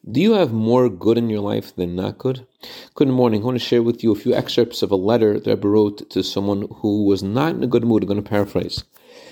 Do you have more good in your life than not good? Good morning. I want to share with you a few excerpts of a letter that I wrote to someone who was not in a good mood. I'm going to paraphrase.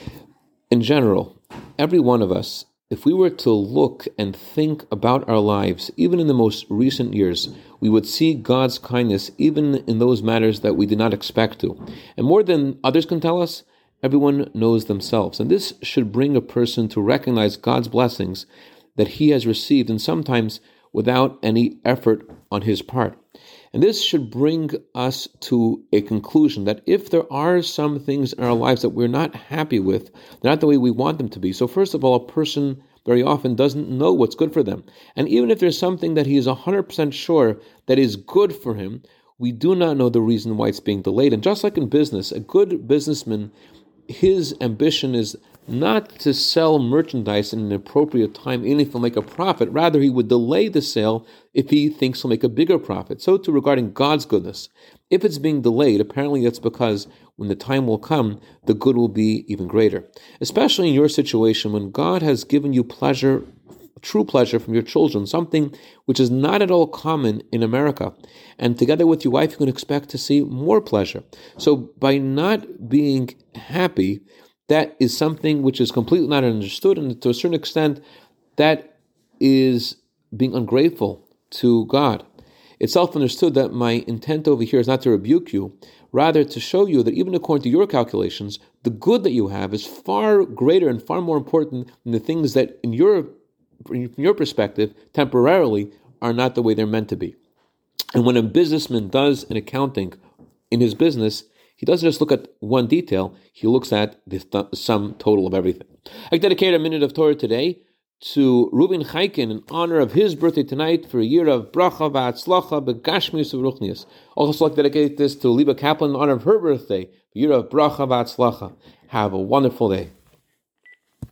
In general, every one of us, if we were to look and think about our lives, even in the most recent years, we would see God's kindness even in those matters that we did not expect to. And more than others can tell us, everyone knows themselves. And this should bring a person to recognize God's blessings that he has received, and sometimes without any effort on his part. And this should bring us to a conclusion that if there are some things in our lives that we're not happy with, they're not the way we want them to be. So first of all, a person very often doesn't know what's good for them. And even if there's something that he is 100% sure that is good for him, we do not know the reason why it's being delayed. And just like in business, a good businessman, his ambition is not to sell merchandise in an appropriate time, even if he'll make a profit. Rather, he would delay the sale if he thinks he'll make a bigger profit. So too regarding God's goodness. If it's being delayed, apparently that's because when the time will come, the good will be even greater. Especially in your situation when God has given you pleasure, true pleasure from your children, something which is not at all common in America. And together with your wife, you can expect to see more pleasure. So by not being happy, that is something which is completely not understood, and to a certain extent, that is being ungrateful to God. It's self-understood that my intent over here is not to rebuke you, rather to show you that even according to your calculations, the good that you have is far greater and far more important than the things that, from your perspective, temporarily are not the way they're meant to be. And when a businessman does an accounting in his business, he doesn't just look at one detail, he looks at the sum total of everything. I dedicate a minute of Torah today to Reuben Chaikin in honor of his birthday tonight for a year of bracha v'atzlacha begashmius v'ruchnius. Also like to dedicate this to Liba Kaplan in honor of her birthday, a year of bracha v'atzlacha. Have a wonderful day.